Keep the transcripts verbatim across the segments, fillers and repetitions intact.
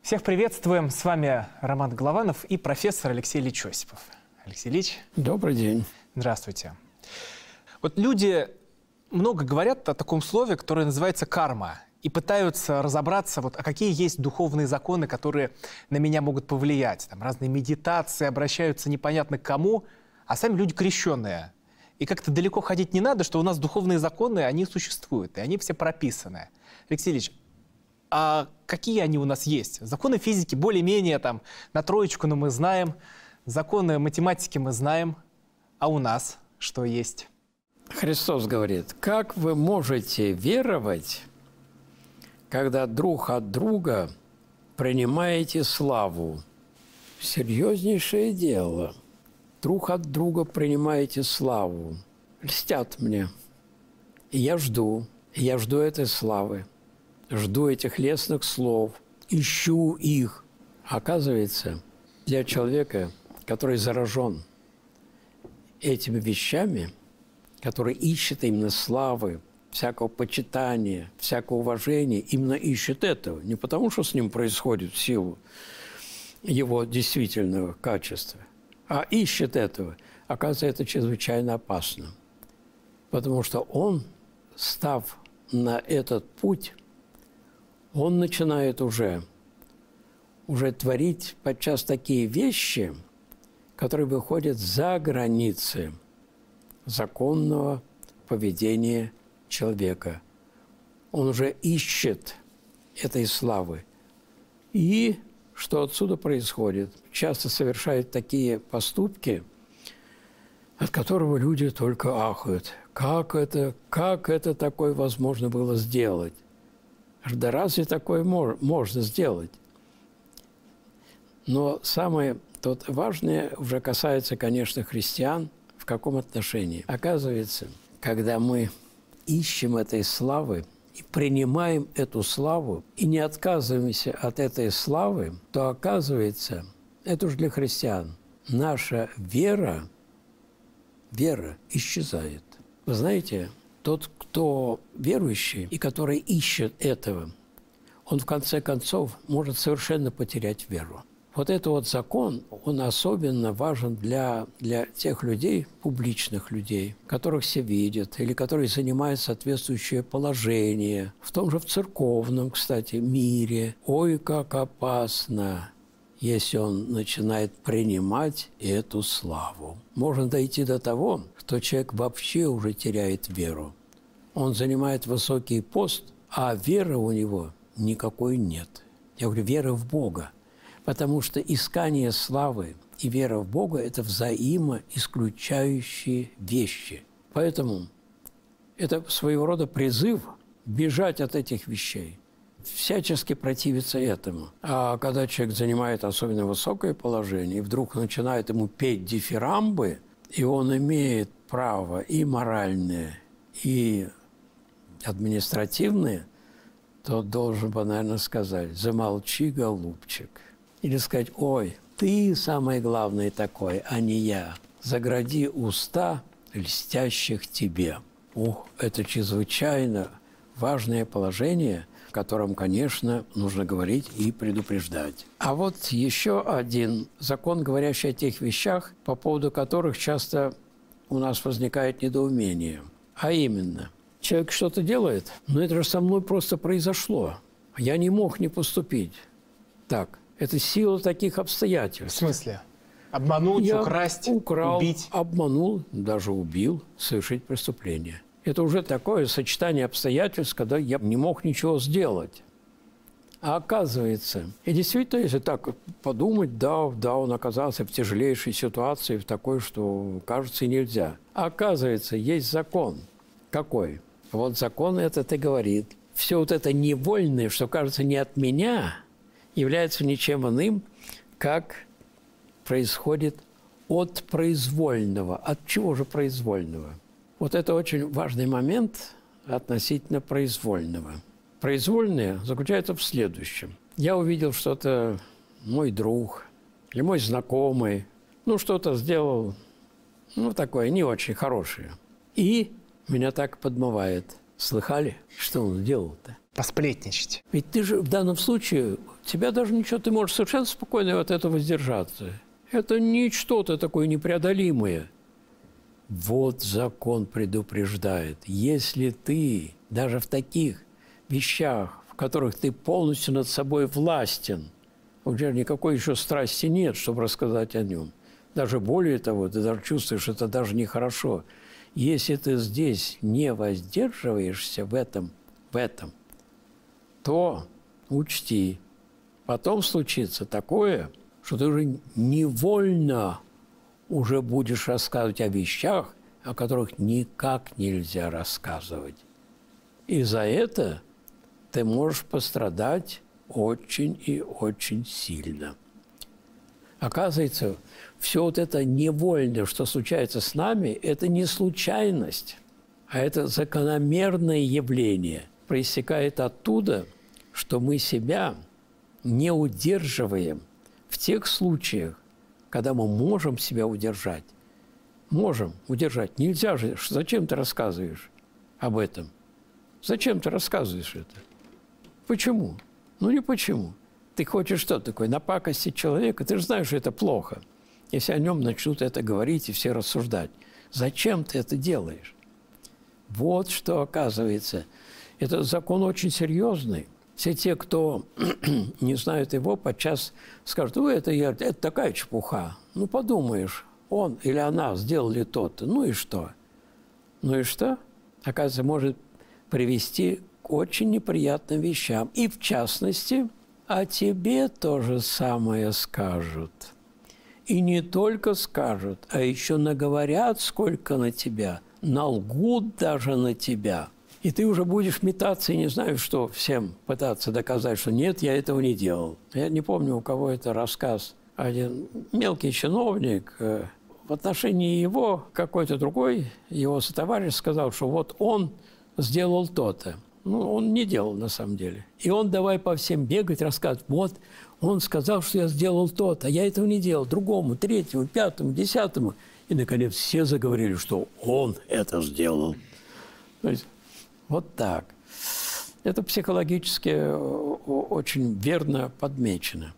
Всех приветствуем. С вами Роман Голованов и профессор Алексей Ильич Осипов. Алексей Ильич. Добрый день. Здравствуйте. Вот люди много говорят о таком слове, которое называется карма, и пытаются разобраться, вот, а какие есть духовные законы, которые на меня могут повлиять. Там разные медитации, обращаются непонятно к кому, а сами люди крещенные. И как-то далеко ходить не надо, что у нас духовные законы, они существуют, и они все прописаны. Алексей Ильич, а какие они у нас есть? Законы физики более-менее там на троечку, но мы знаем. Законы математики мы знаем. А у нас что есть? Христос говорит, как вы можете веровать, когда друг от друга принимаете славу? Серьезнейшее дело. Друг от друга принимаете славу. Льстят мне. И я жду. И я жду этой славы. Жду этих лестных слов. Ищу их. Оказывается, для человека, который заражен этими вещами, который ищет именно славы, всякого почитания, всякого уважения, именно ищет этого. Не потому, что с ним происходит в силу его действительного качества, а ищет этого. Оказывается, это чрезвычайно опасно. Потому что он, став на этот путь, он начинает уже, уже творить подчас такие вещи, которые выходят за границы законного поведения человека. Он уже ищет этой славы. И что отсюда происходит? Часто совершают такие поступки, от которого люди только ахают. Как это, как это такое возможно было сделать? Да разве такое можно сделать? Но самое тут важное уже касается, конечно, христиан. В каком отношении? Оказывается, когда мы ищем этой славы и принимаем эту славу, и не отказываемся от этой славы, то оказывается, это уж для христиан, наша вера, вера исчезает. Вы знаете, тот, кто верующий и который ищет этого, он в конце концов может совершенно потерять веру. Вот этот вот закон, он особенно важен для, для тех людей, публичных людей, которых все видят, или которые занимают соответствующее положение. В том же в церковном, кстати, мире. Ой, как опасно, если он начинает принимать эту славу. Можно дойти до того, что человек вообще уже теряет веру. Он занимает высокий пост, а веры у него никакой нет. Я говорю, веры в Бога. Потому что искание славы и вера в Бога – это взаимоисключающие вещи. Поэтому это своего рода призыв бежать от этих вещей, всячески противиться этому. А когда человек занимает особенно высокое положение, и вдруг начинает ему петь дифирамбы, и он имеет право и моральное, и административное, то должен бы, наверное, сказать: «Замолчи, голубчик». Или сказать: «Ой, ты самое главное такой, а не я. Загради уста льстящих тебе». Ух, это чрезвычайно важное положение, в котором, конечно, нужно говорить и предупреждать. А вот еще один закон, говорящий о тех вещах, по поводу которых часто у нас возникает недоумение. А именно, человек что-то делает, но это же со мной просто произошло. Я не мог не поступить так. Это сила таких обстоятельств. В смысле? Обмануть, Я украсть, украл, убить? обманул, даже убил, совершить преступление. Это уже такое сочетание обстоятельств, когда я не мог ничего сделать. А оказывается, и действительно, если так подумать, да, да, он оказался в тяжелейшей ситуации, в такой, что, кажется, и нельзя. А оказывается, есть закон. Какой? Вот закон этот и говорит. Все вот это невольное, что кажется не от меня, является ничем иным, как происходит от произвольного. От чего же произвольного? Вот это очень важный момент относительно произвольного. Произвольное заключается в следующем. Я увидел что-то, мой друг или мой знакомый, ну, что-то сделал, ну, такое не очень хорошее. И меня так подмывает. Слыхали, что он сделал-то? посплетничать. Ведь ты же в данном случае, тебя даже ничего, ты можешь совершенно спокойно от этого воздержаться. Это не что-то такое непреодолимое. Вот закон предупреждает. Если ты даже в таких вещах, в которых ты полностью над собой властен, у тебя никакой еще страсти нет, чтобы рассказать о нем. Даже более того, ты даже чувствуешь, это даже нехорошо. Если ты здесь не воздерживаешься в этом, в этом, то учти, потом случится такое, что ты уже невольно уже будешь рассказывать о вещах, о которых никак нельзя рассказывать. И за это ты можешь пострадать очень и очень сильно. Оказывается, все вот это невольное, что случается с нами, это не случайность, а это закономерное явление. Проистекает оттуда, что мы себя не удерживаем в тех случаях, когда мы можем себя удержать. Можем удержать. Нельзя же. Зачем ты рассказываешь об этом? Зачем ты рассказываешь это? Почему? Ну, не почему. Ты хочешь что такое? Напакостить человека? Ты же знаешь, что это плохо. Если о нем начнут это говорить и все рассуждать. Зачем ты это делаешь? Вот что оказывается. Этот закон очень серьезный. Все те, кто не знают его, подчас скажут: ой, это, я, это такая чепуха. Ну, подумаешь, он или она сделали то-то. Ну и что? Ну и что? Оказывается, может привести к очень неприятным вещам. И в частности, о тебе то же самое скажут. И не только скажут, а еще наговорят сколько на тебя, налгут даже на тебя. И ты уже будешь метаться и не знаю, что всем пытаться доказать, что нет, я этого не делал. Я не помню, у кого это рассказ. Один мелкий чиновник, в отношении его какой-то другой, его сотоварищ сказал, что вот он сделал то-то. Ну, он не делал на самом деле. И он давай по всем бегать, рассказывать: вот он сказал, что я сделал то-то, а я этого не делал. Другому, третьему, пятому, десятому. И, наконец, все заговорили, что он это сделал. То есть вот так. Это психологически очень верно подмечено.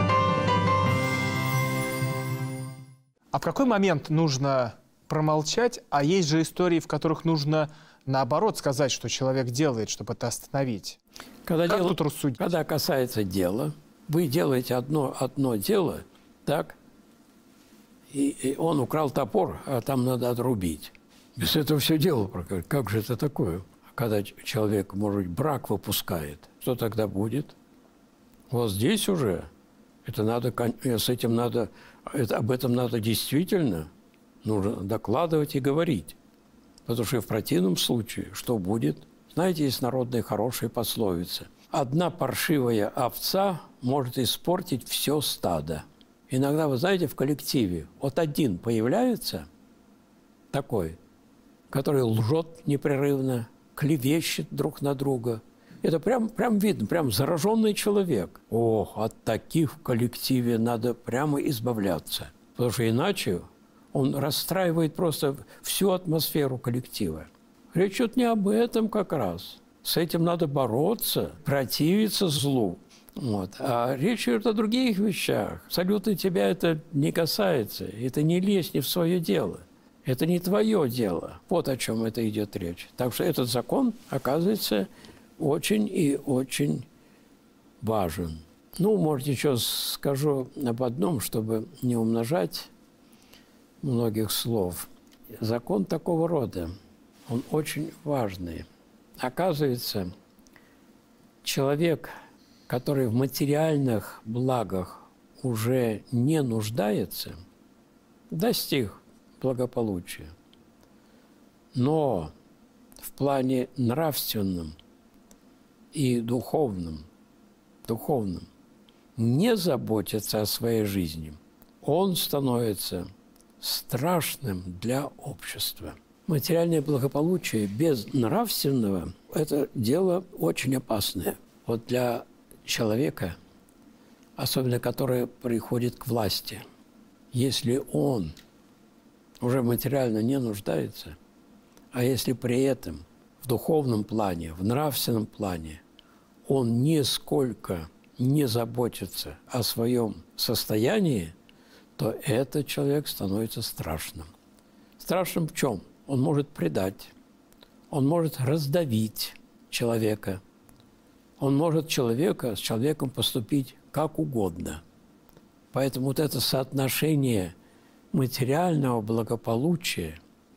А в какой момент нужно промолчать? А есть же истории, в которых нужно, наоборот, сказать, что человек делает, чтобы это остановить. Когда как дело, тут рассудить? Когда касается дела, вы делаете одно, одно дело, так, и, и он украл топор, а там надо отрубить. Без этого все дело проходит. Как же это такое? Когда человек, может быть, брак выпускает, что тогда будет? Вот здесь уже это надо, с этим надо, это, об этом надо действительно нужно докладывать и говорить. Потому что в противном случае что будет? Знаете, есть народная хорошая пословица: одна паршивая овца может испортить все стадо. Иногда, вы знаете, в коллективе вот один появляется такой, который лжет непрерывно, клевещет друг на друга. Это прям, прям видно, прям зараженный человек. Ох, от таких в коллективе надо прямо избавляться. Потому что иначе он расстраивает просто всю атмосферу коллектива. Речь идет не об этом как раз. С этим надо бороться, противиться злу. Вот. А речь идет о других вещах. Абсолютно тебя это не касается. Это не лезь не в свое дело. Это не твое дело. Вот о чем это идет речь. Так что этот закон, оказывается, очень и очень важен. Ну, может, еще скажу об одном, чтобы не умножать многих слов. Закон такого рода, он очень важный. Оказывается, человек, который в материальных благах уже не нуждается, достиг благополучия. Но в плане нравственном и духовном, духовном не заботится о своей жизни, он становится страшным для общества. Материальное благополучие без нравственного – это дело очень опасное. Вот для человека, особенно который приходит к власти, если он уже материально не нуждается, а если при этом в духовном плане, в нравственном плане он нисколько не заботится о своем состоянии, то этот человек становится страшным. Страшным в чем? Он может предать, он может раздавить человека, он может человека, с человеком поступить как угодно. Поэтому вот это соотношение материального благополучия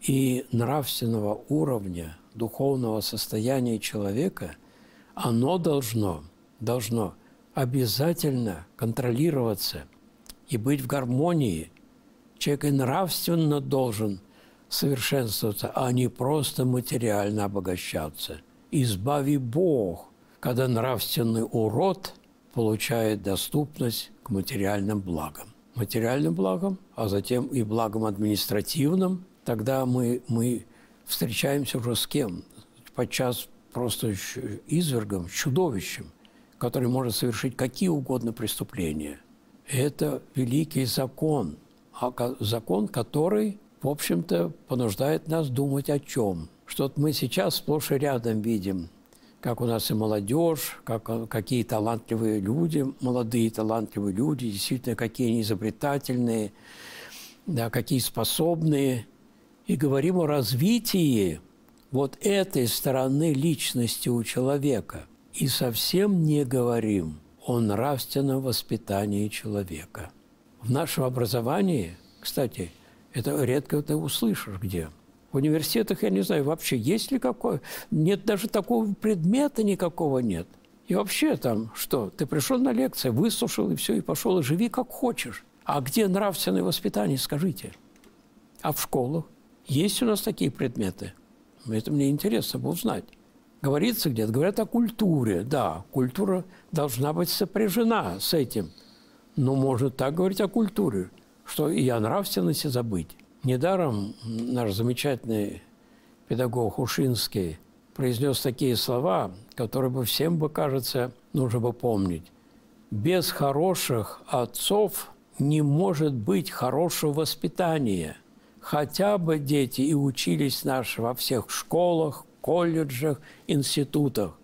и нравственного уровня, духовного состояния человека, оно должно, должно обязательно контролироваться и быть в гармонии. Человек и нравственно должен совершенствоваться, а не просто материально обогащаться. Избави Бог, когда нравственный урод получает доступность к материальным благам. Материальным благам, а затем и благам административным, тогда мы, мы встречаемся уже с кем? Подчас просто извергом, чудовищем, который может совершить какие угодно преступления. Это великий закон, закон, который, в общем-то, понуждает нас думать о чем. Что-то мы сейчас сплошь и рядом видим, как у нас и молодежь, как, какие талантливые люди, молодые талантливые люди, действительно, какие они изобретательные, да, какие способные. И говорим о развитии вот этой стороны личности у человека. И совсем не говорим о нравственном воспитании человека. В нашем образовании, кстати, это редко ты услышишь где. В университетах, я не знаю, вообще есть ли какой... Нет, даже такого предмета никакого нет. И вообще там что? Ты пришел на лекцию, выслушал, и все, и пошел, и живи как хочешь. А где нравственное воспитание, скажите? А в школах? Есть у нас такие предметы? Это мне интересно было узнать. Говорится где-то, говорят о культуре. Да, культура должна быть сопряжена с этим. Но можно так говорить о культуре, что и о нравственности забыть. Недаром наш замечательный педагог Ушинский произнес такие слова, которые бы всем, бы, кажется, нужно бы помнить. Без хороших отцов не может быть хорошего воспитания. Хотя бы дети и учились наши во всех школах, колледжах, институтах.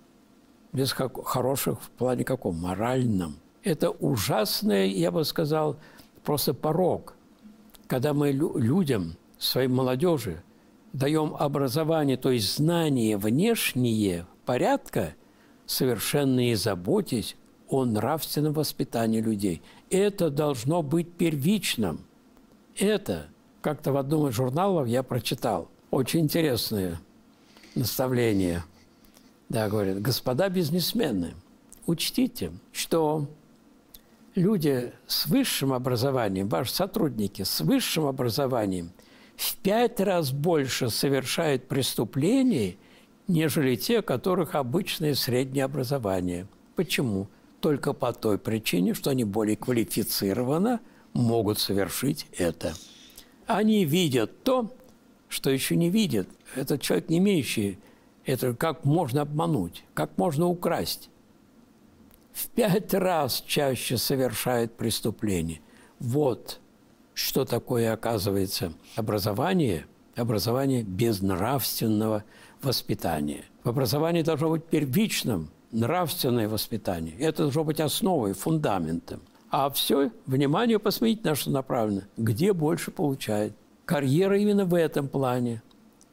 Без хороших в плане каком? Моральном. Это ужасный, я бы сказал, просто порок. Когда мы людям, своей молодежи, даем образование, то есть знания внешние порядка, совершенно не заботясь о нравственном воспитании людей. Это должно быть первичным. Это, как-то в одном из журналов я прочитал, очень интересное наставление. Да, говорят, господа бизнесмены, учтите, что люди с высшим образованием, ваши сотрудники с высшим образованием в пять раз больше совершают преступлений, нежели те, у которых обычное среднее образование. Почему? Только по той причине, что они более квалифицированно могут совершить это. Они видят то, что еще не видят. Этот человек, не имеющий это, как можно обмануть, как можно украсть. В пять раз чаще совершает преступление. Вот что такое, оказывается, образование, образование без нравственного воспитания. В образовании должно быть первичным нравственное воспитание. Это должно быть основой, фундаментом. А все, внимание, посмотрите, на что направлено. Где больше получает. Карьера именно в этом плане.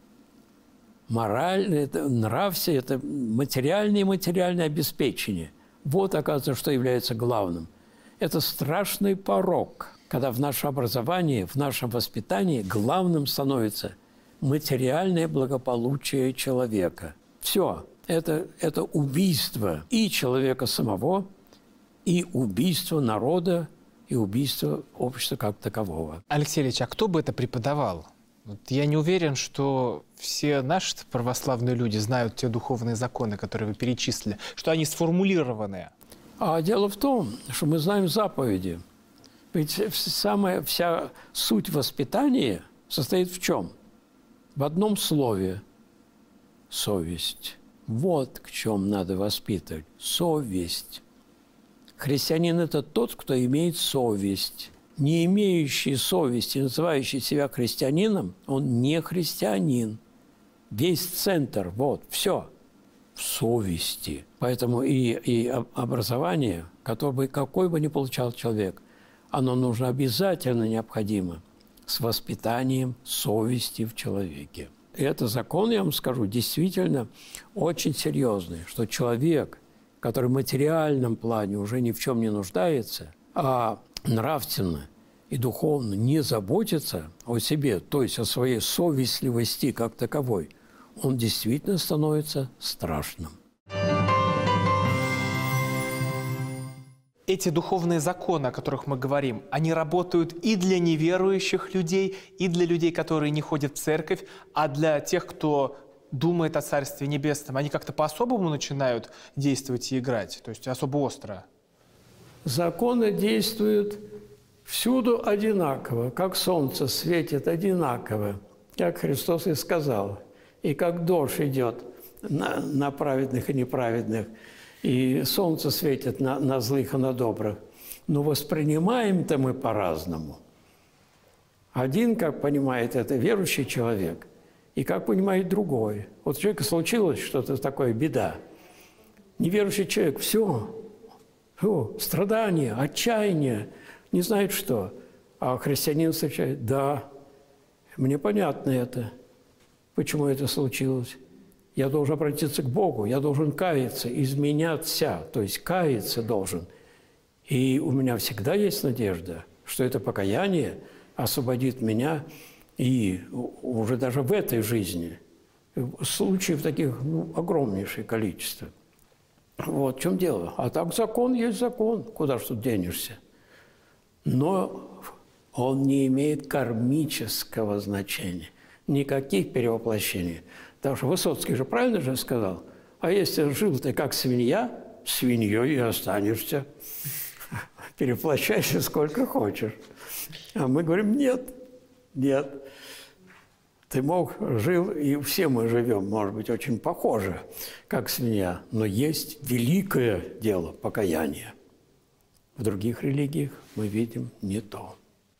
Моральное, это нравствие, это материальное и материальное обеспечение. Вот, оказывается, что является главным. Это страшный порок, когда в нашем образовании, в нашем воспитании главным становится материальное благополучие человека. Все. Это, это убийство и человека самого, и убийство народа, и убийство общества как такового. Алексей Ильич, а кто бы это преподавал? Вот я не уверен, что все наши православные люди знают те духовные законы, которые вы перечислили, что они сформулированы. А дело в том, что мы знаем заповеди. Ведь самая, вся суть воспитания состоит в чем? В одном слове – совесть. Вот к чем надо воспитывать. Совесть. Христианин – это тот, кто имеет совесть. Не имеющий совести, называющий себя христианином, он не христианин. Весь центр, вот, все. в совести. Поэтому и, и образование, которое бы, какой бы ни получал человек, оно нужно обязательно необходимо с воспитанием совести в человеке. И это закон, я вам скажу, действительно очень серьезный, что человек, который в материальном плане уже ни в чем не нуждается, а нравственно и духовно не заботится о себе, то есть о своей совестливости как таковой, он действительно становится страшным. Эти духовные законы, о которых мы говорим, они работают и для неверующих людей, и для людей, которые не ходят в церковь, а для тех, кто думает о Царстве Небесном, они как-то по-особому начинают действовать и играть, то есть особо остро. Законы действуют всюду одинаково, как солнце светит одинаково, как Христос и сказал, и как дождь идет на, на праведных и неправедных, и солнце светит на, на злых и на добрых. Но воспринимаем-то мы по-разному. Один, как понимает это, верующий человек, и как понимает другой. Вот у человека случилось что-то такое, беда. Неверующий человек, все, все, страдания, отчаяние, не знает что. А христианин встречает, да, мне понятно это, почему это случилось. Я должен обратиться к Богу, я должен каяться, изменяться, то есть каяться должен. И у меня всегда есть надежда, что это покаяние освободит меня и уже даже в этой жизни. Случаев таких ну, огромнейшее количество. Вот в чем дело. А так закон есть закон, куда ж тут денешься. Но он не имеет кармического значения, никаких перевоплощений. Потому что Высоцкий же правильно же сказал, а если жил ты как свинья, свиньей и останешься. Переплощайся сколько хочешь. А мы говорим, нет, нет. Ты мог, жил, и все мы живем, может быть, очень похоже, как свинья. Но есть великое дело – покаяние. В других религиях мы видим не то.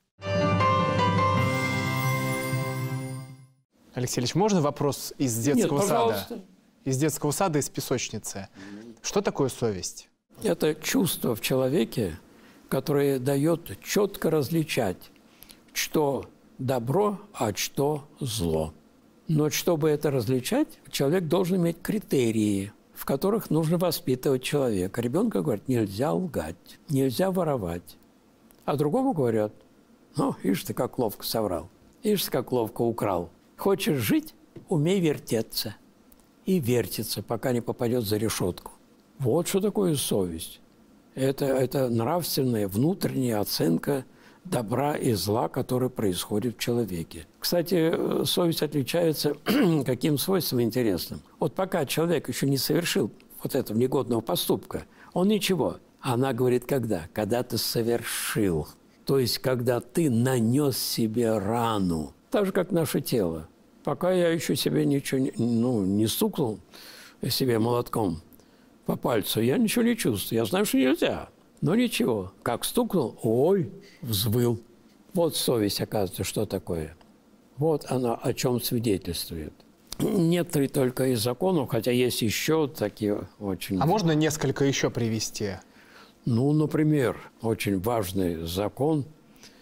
Алексей Ильич, можно вопрос из детского Нет, сада? Из детского сада, из песочницы. Что такое совесть? Это чувство в человеке, которое дает четко различать, что добро, а что зло. Но чтобы это различать, человек должен иметь критерии, в которых нужно воспитывать человека. Ребенку говорят, нельзя лгать, нельзя воровать. А другому говорят, ну, ишь ты, как ловко соврал, ишь ты, как ловко украл. Хочешь жить – умей вертеться. И вертится, пока не попадет за решетку. Вот что такое совесть. Это, это нравственная внутренняя оценка добра и зла, которое происходит в человеке. Кстати, совесть отличается каким свойством интересным. Вот пока человек еще не совершил вот этого негодного поступка, он ничего. Она говорит, когда? Когда ты совершил. То есть, когда ты нанес себе рану. Так же, как наше тело. Пока я еще себе ничего не, ну, не стукнул себе молотком по пальцу, я ничего не чувствую. Я знаю, что нельзя. Но ничего. Как стукнул, ой, взвыл. Вот совесть, оказывается, что такое. Вот она о чем свидетельствует. Некоторые только из законов, хотя есть еще такие очень... А можно несколько еще привести? Ну, например, очень важный закон –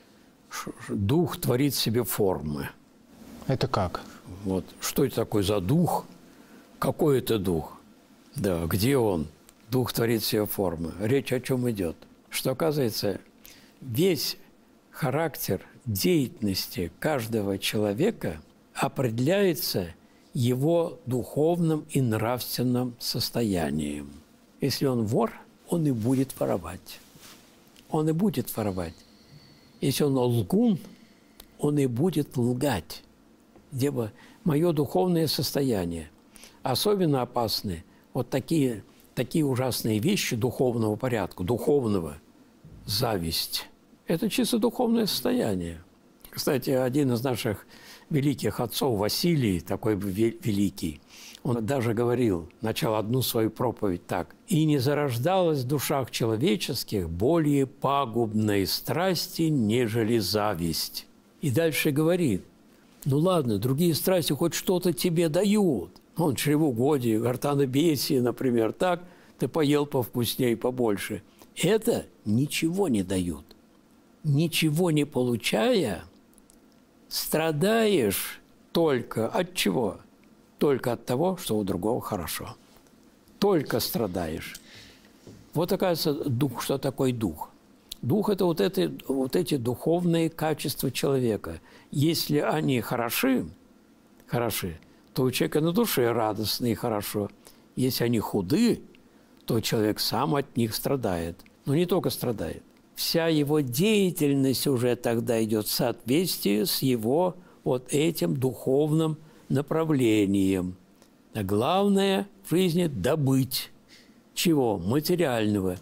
дух творит себе формы. Это как? Вот. Что это такое за дух? Какой это дух? Да, где он? Дух творит себе формы. Речь о чем идет? Что, оказывается, весь характер деятельности каждого человека определяется его духовным и нравственным состоянием. Если он вор, он и будет воровать. Он и будет воровать. Если он лгун, он и будет лгать. Где бы мое духовное состояние. Особенно опасны вот такие, такие ужасные вещи духовного порядка, духовного. Зависть. Это чисто духовное состояние. Кстати, один из наших великих отцов, Василий, такой великий, он даже говорил, начал одну свою проповедь так. «И не зарождалась в душах человеческих более пагубной страсти, нежели зависть». И дальше говорит, ну ладно, другие страсти хоть что-то тебе дают, Он чревоугодие, гортанобесие, например, так, ты поел повкуснее, побольше. Это ничего не дают. Ничего не получая, страдаешь только от чего? Только от того, что у другого хорошо. Только страдаешь. Вот, оказывается, дух, что такое дух? Дух – это вот, это вот эти духовные качества человека. Если они хороши, хороши, то у человека на душе радостно и хорошо. Если они худы, то человек сам от них страдает. Но не только страдает. Вся его деятельность уже тогда идет в соответствии с его вот этим духовным направлением. А главное в жизни – добыть. Чего? Материального.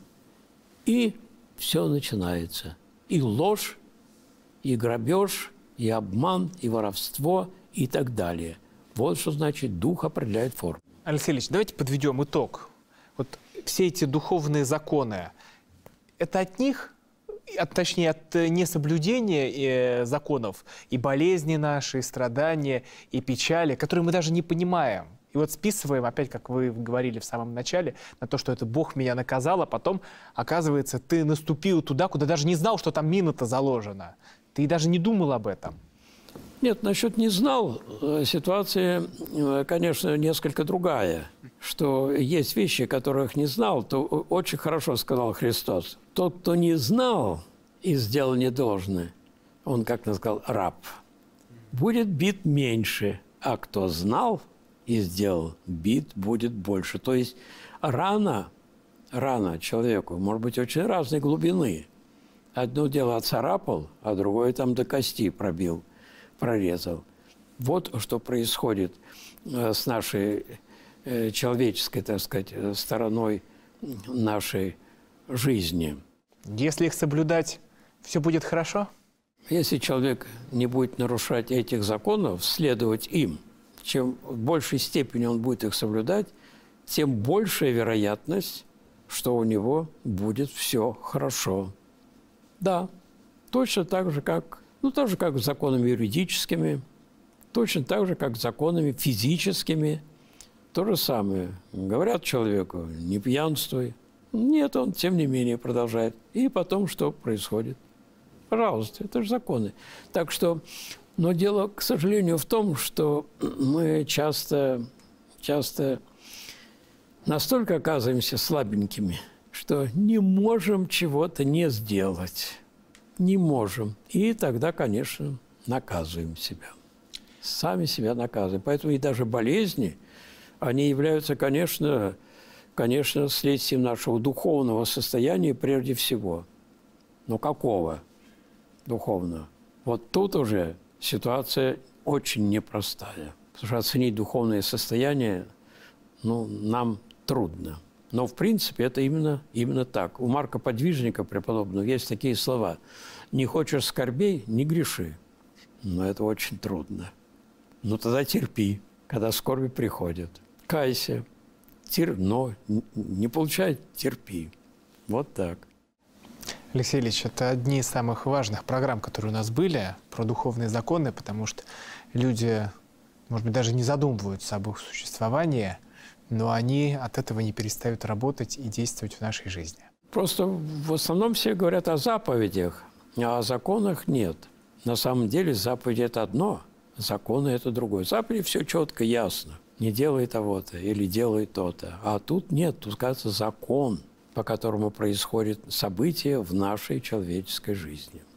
И все начинается. И ложь, и грабеж, и обман, и воровство, и так далее. Вот что значит дух определяет форму. Алексей Ильич, давайте подведем итог. Вот все эти духовные законы, это от них, от, точнее, от несоблюдения э, законов и болезни наши, и страдания, и печали, которые мы даже не понимаем. И вот списываем, опять, как вы говорили в самом начале, на то, что это Бог меня наказал, а потом, оказывается, ты наступил туда, куда даже не знал, что там мина-то заложена. Ты даже не думал об этом. Нет, насчет не знал, ситуация, конечно, несколько другая. Что есть вещи, которых не знал, то очень хорошо сказал Христос. Тот, кто не знал и сделал недолжное, он, как сказал, раб, будет бит меньше, а кто знал и сделал, бит будет больше. То есть рана, рана человеку может быть очень разной глубины. Одно дело отцарапал, а другое там до кости пробил, прорезал. Вот что происходит с нашей человеческой, так сказать, стороной нашей жизни. Если их соблюдать, все будет хорошо? Если человек не будет нарушать этих законов, следовать им, чем в большей степени он будет их соблюдать, тем большая вероятность, что у него будет все хорошо. Да, точно так же, как, ну, так же, как с законами юридическими, точно так же, как с законами физическими. То же самое. Говорят человеку, не пьянствуй. Нет, он, тем не менее, продолжает. И потом что происходит? Пожалуйста, это же законы. Так что, но дело, к сожалению, в том, что мы часто, часто настолько оказываемся слабенькими, что не можем чего-то не сделать. Не можем. И тогда, конечно, наказываем себя. Сами себя наказываем. Поэтому и даже болезни, они являются, конечно, конечно, следствием нашего духовного состояния прежде всего. Но какого духовного? Вот тут уже ситуация очень непростая. Потому что оценить духовное состояние, ну, нам трудно. Но, в принципе, это именно, именно так. У Марка Подвижника преподобного есть такие слова. «Не хочешь скорбей – не греши». Но это очень трудно. Ну, тогда терпи, когда скорби приходят. Кайся, тер... но не получай – терпи. Вот так. Алексей Ильич, это одни из самых важных программ, которые у нас были, про духовные законы, потому что люди, может быть, даже не задумываются об их существовании, но они от этого не перестают работать и действовать в нашей жизни. Просто в основном все говорят о заповедях, а о законах нет. На самом деле заповедь – это одно, законы – это другое. Заповеди все четко, ясно. Не делай того-то или делай то-то. А тут нет, тут, кажется, закон, по которому происходит событие в нашей человеческой жизни.